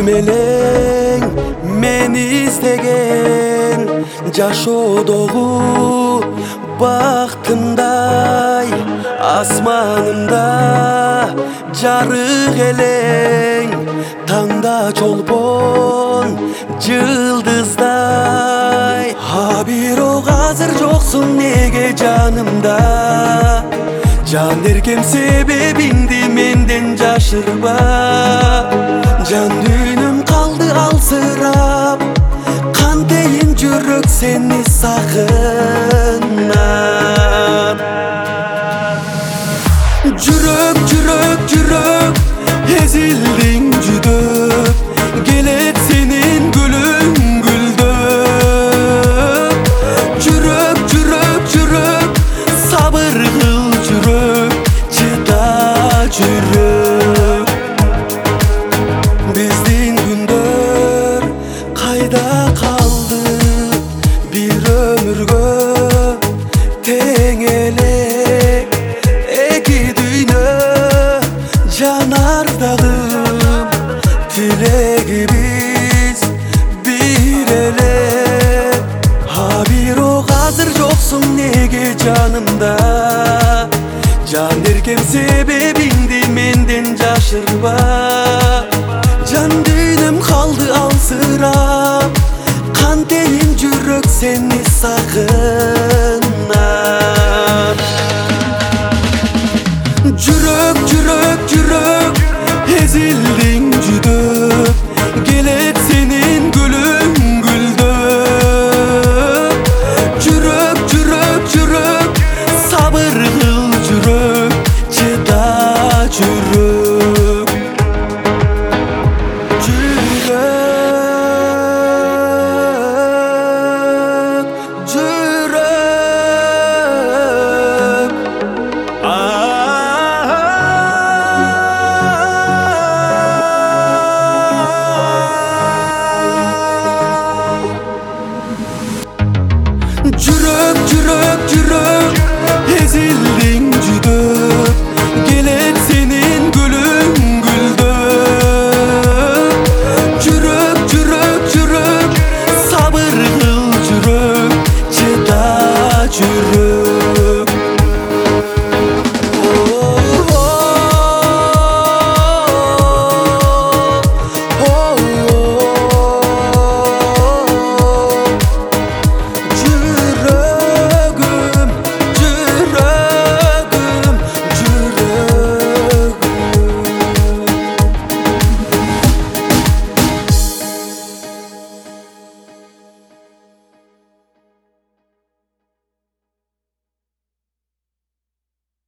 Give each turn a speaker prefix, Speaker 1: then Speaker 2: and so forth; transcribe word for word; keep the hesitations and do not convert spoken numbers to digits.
Speaker 1: элең мени издеген жашоодогу бактымдай асманымда жарык элең таңда чолпон жылдыздай. А бирок азыр жоксуң неге жанымда? Жан эркем себебиңди менден жашырба. Жан дүйнөм калды алсырап, кантейин жүрөк сени сагынат. Жүрөк, жүрөк, жүрөк, эзилдиң жүдөп, келет сенин гүлүң гүлдөп. Жүрөк, жүрөк, жүрөк, сабыр кыл жүрөк, чыда жүрөк. Биздин күндөр кайда калды? Бир өмүргө тең элек эки дүйнө жанардагым, тилегибиз бир эле. А бирок азыр жоксуң неге жанымда? Жан эркем себебиңди менден жашырба. Жан дүйнөм калды алсырап, кантейин жүрөк сени сагынат.